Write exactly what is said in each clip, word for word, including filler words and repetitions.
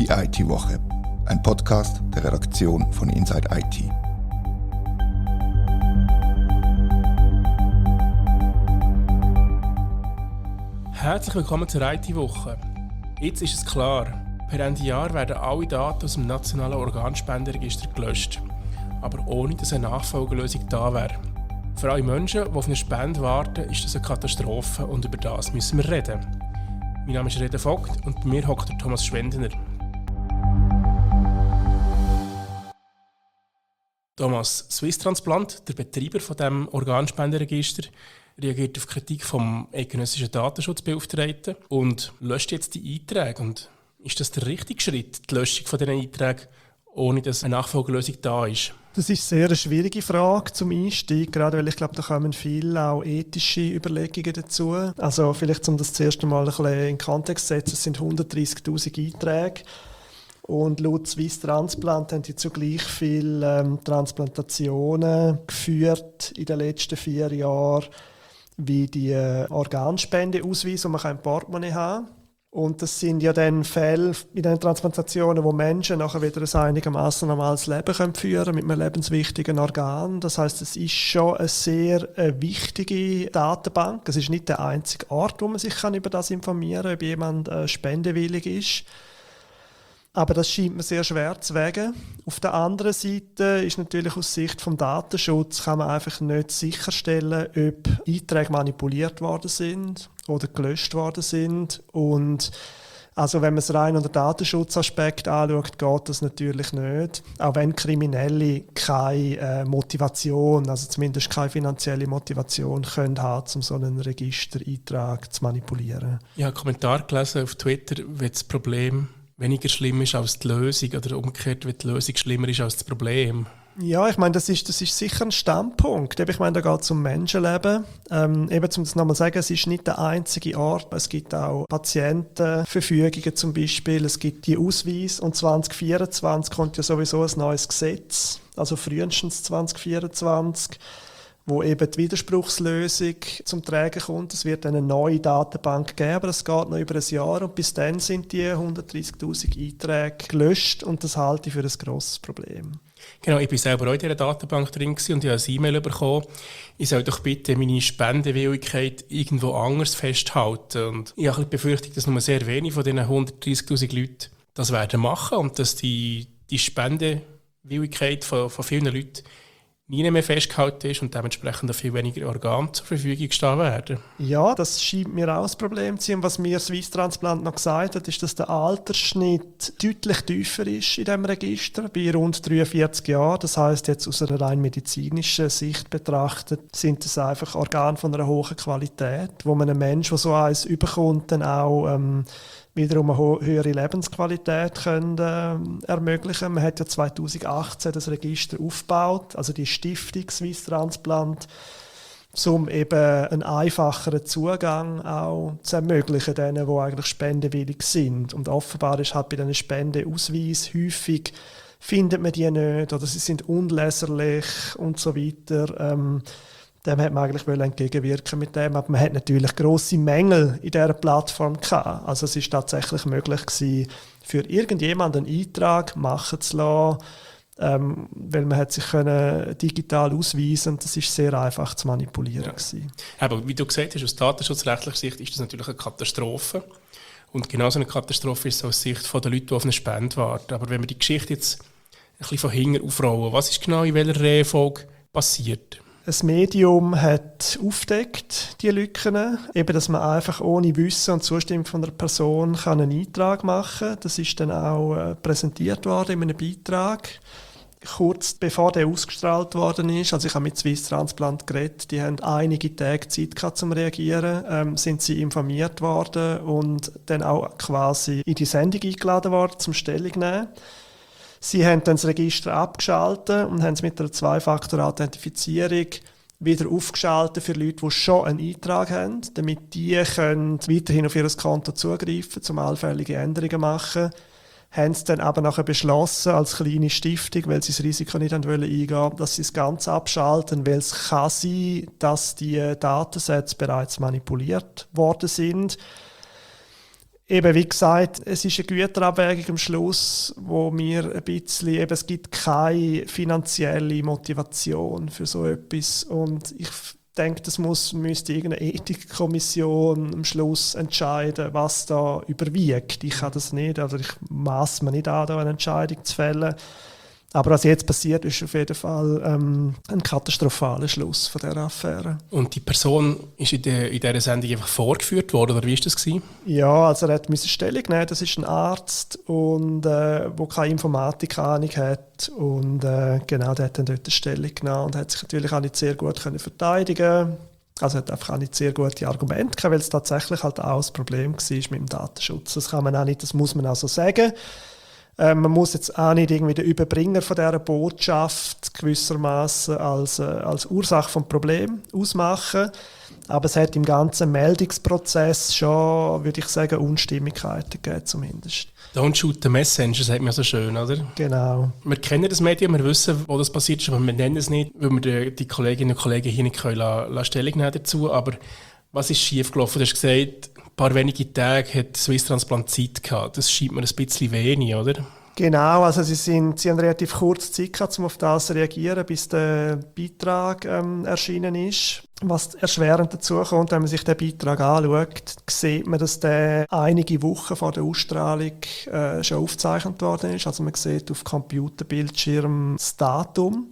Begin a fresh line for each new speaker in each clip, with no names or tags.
Die I T-Woche, ein Podcast der Redaktion von Inside I T.
Herzlich willkommen zur I T-Woche. Jetzt ist es klar, per Ende Jahr werden alle Daten aus dem nationalen Organspenderegister gelöscht, aber ohne dass eine Nachfolgelösung da wäre. Für alle Menschen, die auf eine Spende warten, ist das eine Katastrophe und über das müssen wir reden. Mein Name ist Reda Vogt und bei mir hockt der Thomas Schwendener. Thomas, Swiss Transplant, der Betreiber von dem Organspenderegister, reagiert auf Kritik vom eidgenössischen Datenschutzbeauftragten und löscht jetzt die Einträge. Und ist das der richtige Schritt, die Löschung von diesen Einträgen, ohne dass eine Nachfolgelösung da ist?
Das ist eine sehr schwierige Frage zum Einstieg, gerade weil ich glaube, da kommen viele auch ethische Überlegungen dazu. Also vielleicht, um das zuerst einmal ein bisschen in den Kontext zu setzen, es sind hundertdreissigtausend Einträge und laut Swiss Transplant haben die zugleich viele ähm, Transplantationen geführt in den letzten vier Jahren wie die äh, Organspendeausweise, die man im Portemonnaie haben kann. Und das sind ja dann Fälle in den Transplantationen, wo Menschen nachher wieder ein einigermaßen normales Leben können führen mit einem lebenswichtigen Organ. Das heißt, es ist schon eine sehr äh, wichtige Datenbank. Es ist nicht der einzige Ort, wo man sich kann über das informieren kann, ob jemand äh, spendewillig ist. Aber das scheint mir sehr schwer zu wägen. Auf der anderen Seite ist natürlich aus Sicht vom Datenschutz kann man einfach nicht sicherstellen, ob Einträge manipuliert worden sind oder gelöscht worden sind. Und also wenn man es rein unter Datenschutzaspekt anschaut, geht das natürlich nicht. Auch wenn Kriminelle keine äh, Motivation, also zumindest keine finanzielle Motivation können haben, um so einen Registereintrag zu manipulieren.
Ich habe einen Kommentar gelesen auf Twitter, wenn das Problem weniger schlimm ist als die Lösung oder umgekehrt, wenn die Lösung schlimmer ist als das Problem.
Ja, ich meine, das ist, das ist sicher ein Standpunkt. Ich meine, da geht es um Menschenleben. Ähm, eben, um das nochmal zu sagen, es ist nicht der einzige Ort. Es gibt auch Patientenverfügungen zum Beispiel. Es gibt die Ausweise. Und zwanzig vierundzwanzig kommt ja sowieso ein neues Gesetz, also frühestens zwanzig vierundzwanzig, wo eben die Widerspruchslösung zum Tragen kommt. Es wird eine neue Datenbank geben, aber es geht noch über ein Jahr und bis dann sind die hundertdreissigtausend Einträge gelöscht und das halte ich für ein grosses Problem.
Genau, ich war selber auch in dieser Datenbank drin und ich habe ein E-Mail bekommen, ich soll doch bitte meine Spendewilligkeit irgendwo anders festhalten. Und ich habe ein bisschen befürchtet, dass nur sehr wenige von diesen hundertdreissigtausend Leuten das werden machen und dass die, die Spendewilligkeit von, von vielen Leuten nie mehr festgehalten ist und dementsprechend auch viel weniger Organe zur Verfügung stehen werden.
Ja, das scheint mir auch ein Problem zu sein. Was mir Swiss Transplant noch gesagt hat, ist, dass der Altersschnitt deutlich tiefer ist in diesem Register, bei rund dreiundvierzig Jahren. Das heisst, jetzt aus einer rein medizinischen Sicht betrachtet, sind es einfach Organe von einer hohen Qualität, wo man einem Menschen, der so eins überkommt, dann auch ähm, wiederum eine ho- höhere Lebensqualität können, äh, ermöglichen. Man hat ja zweitausendachtzehn das Register aufgebaut, also die Stiftung Swiss Transplant, um eben einen einfacheren Zugang auch zu ermöglichen, denen, die eigentlich spendewillig sind. Und offenbar ist halt bei diesen Spendeausweisen häufig, findet man die nicht oder sie sind unleserlich und so weiter. Ähm, Dem hat man eigentlich entgegenwirken mit dem, aber man hat natürlich grosse Mängel in dieser Plattform gehabt. Also es ist tatsächlich möglich gewesen, für irgendjemanden einen Eintrag machen zu lassen, ähm, weil man hat sich können digital ausweisen und das ist sehr einfach zu manipulieren. Ja.
Aber wie du gesagt hast, aus datenschutzrechtlicher Sicht ist das natürlich eine Katastrophe. Und genauso eine Katastrophe ist es aus Sicht der Leute, die auf eine Spende warten. Aber wenn wir die Geschichte jetzt ein bisschen von hinten aufrollen, was ist genau in welcher Reihenfolge passiert?
Ein Medium hat aufgedeckt, die Lücken, eben, dass man einfach ohne Wissen und Zustimmung von der Person kann einen Eintrag machen kann. Das ist dann auch äh, präsentiert worden in einem Beitrag. Kurz bevor der ausgestrahlt worden ist, also ich habe mit Swiss Transplant geredet, die haben einige Tage Zeit gehabt zum Reagieren, ähm, sind sie informiert worden und dann auch quasi in die Sendung eingeladen worden zum Stellung nehmen. Sie haben dann das Register abgeschaltet und haben es mit einer Zwei-Faktor-Authentifizierung wieder aufgeschaltet für Leute, die schon einen Eintrag haben, damit die können weiterhin auf ihr Konto zugreifen, um allfällige Änderungen machen. Haben es dann aber nachher beschlossen, als kleine Stiftung, weil sie das Risiko nicht eingehen wollten, dass sie es ganz abschalten, weil es kann sein, dass die Datensätze bereits manipuliert worden sind. eben, wie gesagt, es ist eine Güterabwägung am Schluss, wo mir ein bisschen, eben, es gibt keine finanzielle Motivation für so etwas. Und ich denke, das muss, müsste irgendeine Ethikkommission am Schluss entscheiden, was da überwiegt. Ich kann das nicht, also ich maße mir nicht an, da eine Entscheidung zu fällen. Aber was jetzt passiert, ist auf jeden Fall ähm, ein katastrophaler Schluss von dieser Affäre.
Und die Person ist in, der, in dieser Sendung einfach vorgeführt worden, oder wie war das gewesen?
Ja, also er musste Stellung nehmen. Das ist ein Arzt, und, äh, der keine Informatik-Ahnung hat. Und äh, genau, der hat dann dort eine Stellung genommen und hat sich natürlich auch nicht sehr gut können verteidigen. Also hat einfach auch nicht sehr gute Argumente gehabt, weil es tatsächlich halt auch ein Problem war mit dem Datenschutz. Das kann man auch nicht, das muss man auch so sagen. Ähm, man muss jetzt auch nicht irgendwie den Überbringer von dieser Botschaft gewissermaßen als, äh, als Ursache des Problems ausmachen. Aber es hat im ganzen Meldungsprozess schon, würde ich sagen, Unstimmigkeiten gegeben zumindest.
Don't shoot the messenger, sagt man so schön, oder?
Genau.
Wir kennen das Medium, wir wissen, wo das passiert ist, aber wir nennen es nicht, weil wir die, die Kolleginnen und Kollegen hier nicht können, la, la Stellung nehmen dazu. Aber was ist schiefgelaufen? Du hast gesagt, ein paar wenige Tage hat Swiss Transplant Zeit gehabt. Das scheint mir ein bisschen wenig, oder?
Genau, also sie, sind, sie haben relativ kurz Zeit gehabt, um auf das zu reagieren, bis der Beitrag ähm, erschienen ist. Was erschwerend dazu kommt, wenn man sich den Beitrag anschaut, sieht man, dass der einige Wochen vor der Ausstrahlung äh, schon aufgezeichnet worden ist. Also man sieht auf Computerbildschirm das Datum.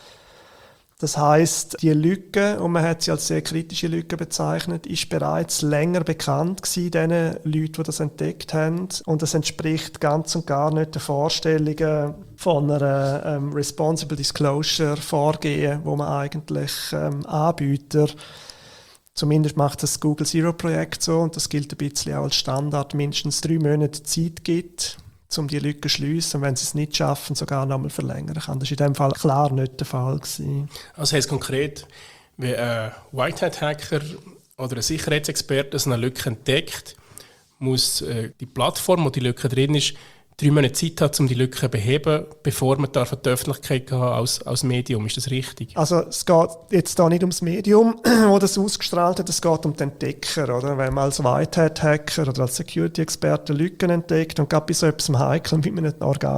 Das heisst, die Lücke, und man hat sie als sehr kritische Lücke bezeichnet, ist bereits länger bekannt gewesen, den Leuten, die das entdeckt haben. Und das entspricht ganz und gar nicht den Vorstellungen von einer ähm, Responsible Disclosure Vorgehen, wo man eigentlich ähm, Anbieter, zumindest macht das Google Zero Projekt so, und das gilt ein bisschen auch als Standard, mindestens drei Monate Zeit gibt, um die Lücke zu schliessen, und wenn sie es nicht schaffen, sogar noch einmal verlängern kann. Das war in diesem Fall klar nicht der Fall gewesen.
Also heisst konkret, wenn ein Whitehat-Hacker oder ein Sicherheitsexperte eine Lücke entdeckt, muss äh, die Plattform, wo die Lücke drin ist, drei Monate Zeit haben, um die Lücke zu beheben, bevor man darf an die Öffentlichkeit gehen als, als Medium. Ist das richtig?
Also es geht jetzt da nicht ums Medium, das das ausgestrahlt hat, es geht um den Entdecker. Oder? Wenn man als Whitehat-Hacker oder als Security-Experte Lücken entdeckt, und gerade bei so etwas Heikeln wie einem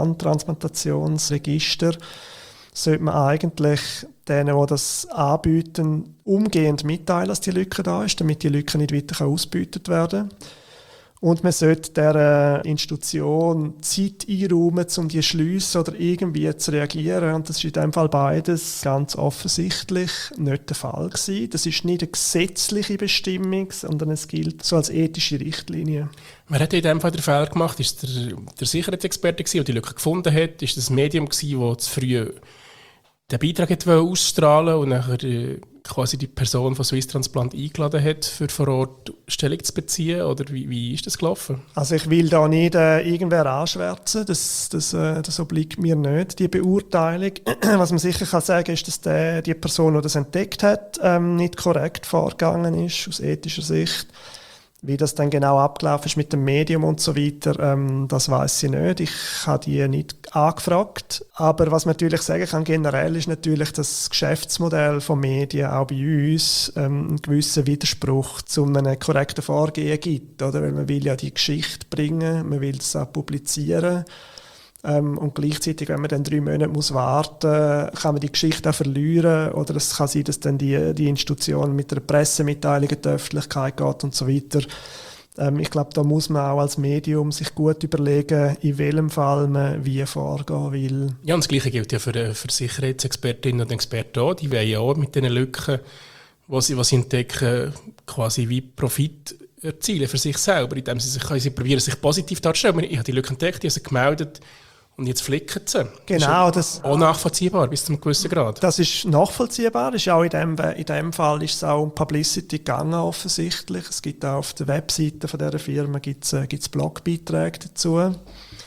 Organtransplantationsregister, sollte man eigentlich denen, die das anbieten, umgehend mitteilen, dass die Lücke da ist, damit die Lücke nicht weiter ausgebeutet werden kann. Und man sollte dieser Institution Zeit einräumen, um die zu schliessen oder irgendwie zu reagieren. Und das ist in diesem Fall beides ganz offensichtlich nicht der Fall gewesen. Das ist nicht eine gesetzliche Bestimmung, sondern es gilt so als ethische Richtlinie.
Wer hat in diesem Fall den Fehler gemacht? Ist der, der Sicherheitsexperte, der die Lücke gefunden hat? Ist das Medium, das zu früh den Beitrag wollte ausstrahlen und nachher äh, quasi die Person von Swiss Transplant eingeladen hat, für vor Ort Stellung zu beziehen? Oder wie, wie ist das gelaufen?
Also ich will da nicht äh, irgendwer anschwärzen, das, das, äh, das obliegt mir nicht, die Beurteilung. Was man sicher kann sagen, ist, dass der, die Person, die das entdeckt hat, ähm, nicht korrekt vorgegangen ist, aus ethischer Sicht. Wie das dann genau abgelaufen ist mit dem Medium und so weiter, ähm, das weiss ich nicht. Ich habe die nicht angefragt. Aber was man natürlich sagen kann generell, ist natürlich, dass das Geschäftsmodell von Medien auch bei uns ähm, einen gewissen Widerspruch zu einem korrekten Vorgehen gibt. Oder? Weil man will ja die Geschichte bringen, man will es auch publizieren. Ähm, und gleichzeitig, wenn man dann drei Monate muss warten muss, kann man die Geschichte auch verlieren. Oder es kann sein, dass dann die, die Institution mit einer Pressemitteilung in die Öffentlichkeit geht und so weiter. Ähm, ich glaube, da muss man auch als Medium sich gut überlegen, in welchem Fall man wie vorgehen will.
Ja, und das Gleiche gilt ja für, für Sicherheitsexpertinnen und Experten auch. Die wollen ja auch mit diesen Lücken, die sie, was sie entdecken, quasi wie Profit erzielen für sich selber, indem sie sich, sie probieren, sich positiv darzustellen. Ich habe die Lücke entdeckt, ich habe sie gemeldet und jetzt flicken sie.
Genau,
das ist
das
auch nachvollziehbar bis zu einem gewissen Grad.
Das ist nachvollziehbar. Das ist auch in dem, in dem Fall ist es auch um Publicity gegangen, offensichtlich. Es gibt auch auf der Webseite von dieser Firma gibt's, äh, gibt's Blogbeiträge dazu,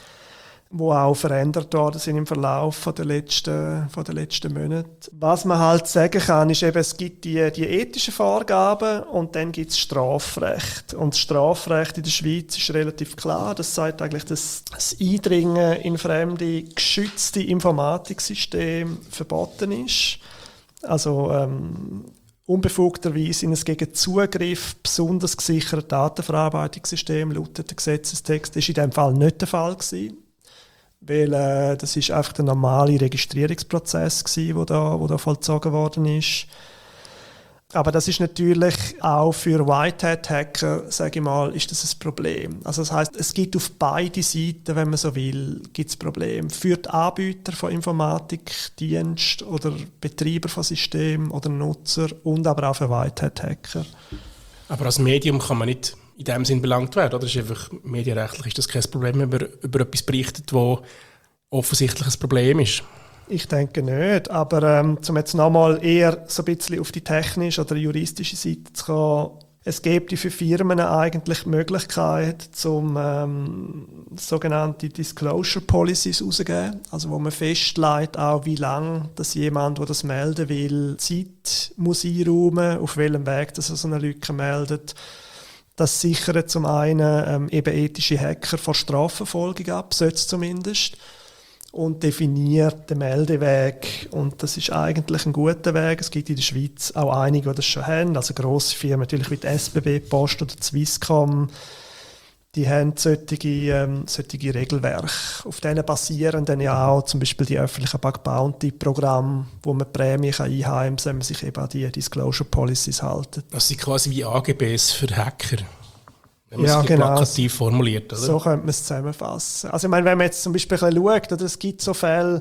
wo auch verändert worden sind im Verlauf von der letzten, von der letzten Monate. Was man halt sagen kann, ist eben, es gibt die, die ethischen Vorgaben und dann gibt es Strafrecht. Und das Strafrecht in der Schweiz ist relativ klar. Das sagt eigentlich, dass das Eindringen in fremde, geschützte Informatiksysteme verboten ist. Also, ähm, unbefugterweise in ein gegen Zugriff besonders gesichertes Datenverarbeitungssystem lautet der Gesetzestext. Das war in diesem Fall nicht der Fall gewesen, weil äh, das ist einfach der normale Registrierungsprozess gewesen, wo da, wo da vollzogen worden ist. Aber das ist natürlich auch für Whitehat-Hacker, sage ich mal, ist das ein Problem. Also das heisst, es gibt auf beide Seiten, wenn man so will, gibt es Probleme. Für die Anbieter von Informatikdienst oder Betreiber von Systemen oder Nutzer und aber auch für Whitehat-Hacker.
Aber als Medium kann man nicht in dem Sinn belangt werden, oder? Das ist einfach, medienrechtlich ist das kein Problem, wenn man über etwas berichtet, das offensichtlich ein Problem ist.
Ich denke nicht, aber ähm, um jetzt nochmal eher so ein bisschen auf die technische oder juristische Seite zu kommen, es gibt für Firmen eigentlich die Möglichkeit, zum ähm, sogenannte Disclosure Policies rauszugeben, also wo man festlegt, auch wie lange dass jemand, der das melden will, Zeit muss einräumen, auf welchem Weg dass er so eine Lücke meldet. Das sichert zum einen ähm, eben ethische Hacker vor Strafverfolgung ab, sollte es zumindest. Und definiert den Meldeweg. Und das ist eigentlich ein guter Weg. Es gibt in der Schweiz auch einige, die das schon haben. Also grosse Firmen, natürlich wie die S B B, Post oder Swisscom, die haben solche, ähm, solche Regelwerke. Auf denen basieren dann ja auch zum Beispiel die öffentlichen Bug-Bounty-Programme, wo man Prämien einheimsen kann, wenn man sich eben an die Disclosure Policies hält.
Das sind quasi wie A G Bs für Hacker. Wenn man
ja,
es
genau.
plakativ formuliert, oder?
So könnte man es zusammenfassen. Also ich meine, wenn man jetzt zum Beispiel ein bisschen schaut, oder es gibt so Fälle,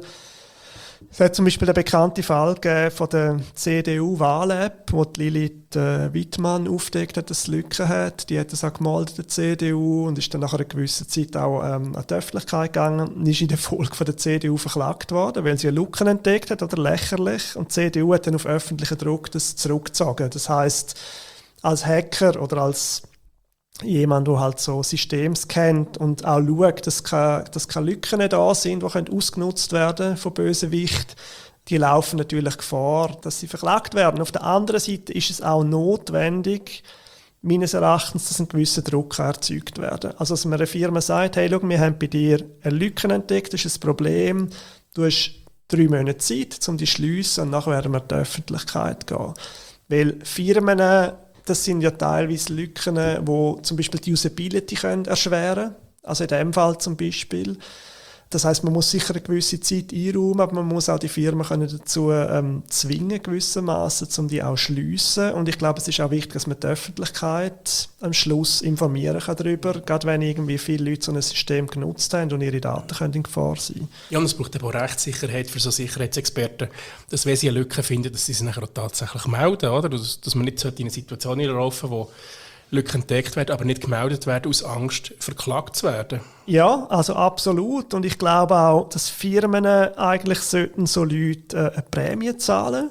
es hat zum Beispiel den bekannten Fall gegeben von der C D U-Wahl-App, wo die Lilith äh, Wittmann aufgedeckt hat, dass es Lücken hat. Die hat das auch gemeldet, der C D U, und ist dann nach einer gewissen Zeit auch ähm, an die Öffentlichkeit gegangen und ist in der Folge von der C D U verklagt worden, weil sie Lücken entdeckt hat, oder lächerlich. Und die C D U hat dann auf öffentlichen Druck das zurückgezogen. Das heisst, als Hacker oder als jemand, der halt so Systeme kennt und auch schaut, dass keine, dass keine Lücken da sind, die können ausgenutzt werden von Bösewicht, die laufen natürlich Gefahr, dass sie verklagt werden. Auf der anderen Seite ist es auch notwendig, meines Erachtens, dass ein gewisser Druck erzeugt werden. Also dass man einer Firma sagt, hey, schau, wir haben bei dir eine Lücke entdeckt, das ist ein Problem, du hast drei Monate Zeit, um die zu schliessen, und nachher werden wir in die Öffentlichkeit gehen. Weil Firmen, das sind ja teilweise Lücken, die zum Beispiel die Usability können erschweren können. Also in dem Fall zum Beispiel. Das heisst, man muss sicher eine gewisse Zeit einräumen, aber man muss auch die Firmen können dazu ähm, zwingen, gewissermaßen, um die auch zu schliessen. Und ich glaube, es ist auch wichtig, dass man die Öffentlichkeit am Schluss informieren kann darüber, gerade wenn irgendwie viele Leute so ein System genutzt haben und ihre Daten können in Gefahr sein.
Ja, und es braucht aber auch Rechtssicherheit für so Sicherheitsexperten, dass wenn sie eine Lücke finden, dass sie sie nachher auch tatsächlich melden, oder? Dass, dass man nicht in eine Situation laufen, wo Lücken entdeckt werden, aber nicht gemeldet werden, aus Angst, verklagt zu werden.
Ja, also absolut. Und ich glaube auch, dass Firmen eigentlich sollten so Leute äh, eine Prämie zahlen.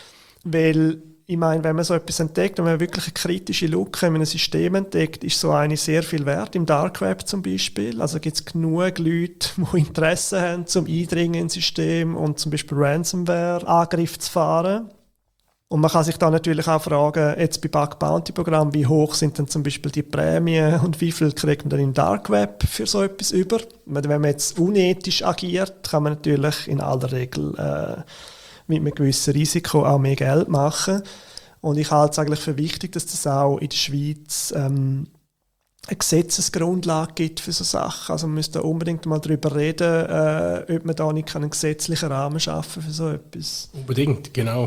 Weil, ich meine, wenn man so etwas entdeckt, wenn man wirklich eine kritische Lücke in einem System entdeckt, ist so eine sehr viel wert, im Dark Web zum Beispiel. Also gibt es genug Leute, die Interesse haben, zum Eindringen ins System und zum Beispiel Ransomware-Angriff zu fahren. Und man kann sich da natürlich auch fragen, jetzt bei Bug-Bounty-Programmen, wie hoch sind denn zum Beispiel die Prämien und wie viel kriegt man dann im Dark Web für so etwas über? Wenn man jetzt unethisch agiert, kann man natürlich in aller Regel äh, mit einem gewissen Risiko auch mehr Geld machen. Und ich halte es eigentlich für wichtig, dass das auch in der Schweiz ähm, eine Gesetzesgrundlage gibt für so Sachen. Also man müsste unbedingt mal darüber reden, äh, ob man da nicht einen gesetzlichen Rahmen schaffen für so etwas.
Unbedingt, genau.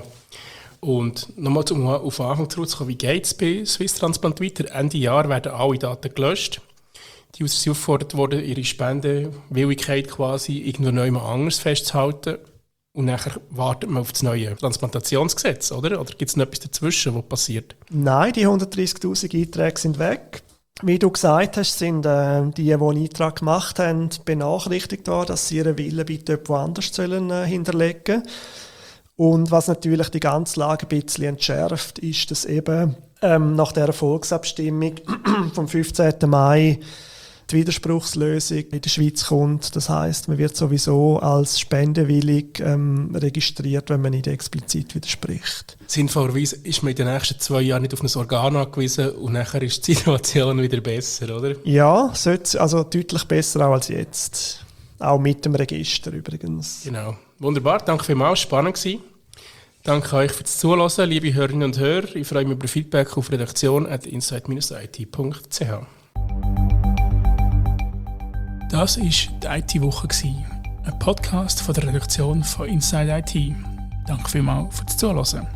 Und nochmal um auf den Anfang zurückzukommen, wie geht es bei Swiss Transplant weiter? Ende Jahr werden alle Daten gelöscht. Die User sind aufgefordert worden, ihre Spendenwilligkeit quasi irgendwo neu mal anders festzuhalten. Und nachher wartet man auf das neue Transplantationsgesetz, oder? Oder gibt es noch etwas dazwischen, was passiert?
Nein, die hundertdreißigtausend Einträge sind weg. Wie du gesagt hast, sind äh, die, die einen Eintrag gemacht haben, benachrichtigt worden, dass sie ihren Willen bitte woanders sollen, äh, hinterlegen sollen. Und was natürlich die ganze Lage ein bisschen entschärft, ist, dass eben ähm, nach der Volksabstimmung vom fünfzehnten Mai die Widerspruchslösung in der Schweiz kommt. Das heisst, man wird sowieso als spendewillig ähm, registriert, wenn man nicht explizit widerspricht.
Sinnvollerweise ist man in den nächsten zwei Jahren nicht auf ein Organ angewiesen und nachher ist die Situation wieder besser, oder?
Ja, sollte, also deutlich besser auch als jetzt. Auch mit dem Register übrigens.
Genau. Wunderbar, danke vielmals, spannend gewesen. Danke euch fürs Zuhören, liebe Hörerinnen und Hörer. Ich freue mich über Feedback auf redaktion at insight dash i t punkt c h. Das war die I T-Woche, ein Podcast von der Redaktion von Inside I T. Danke vielmals fürs Zuhören.